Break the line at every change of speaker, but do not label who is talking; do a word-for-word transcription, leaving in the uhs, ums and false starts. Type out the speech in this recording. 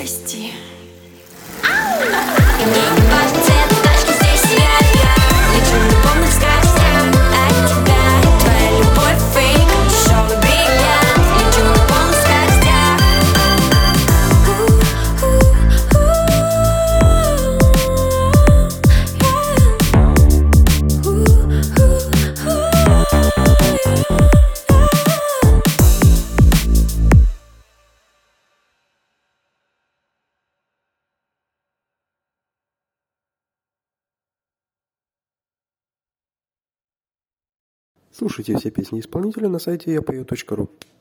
прости.
И мне не важен цвет тачки, здесь я, я лечу в любовных скоростях от тебя. Твоя любовь фейк, дешевый бриллиант. Лечу в любовных скоростях.
Слушайте все песни исполнителя на сайте я пою точка ру.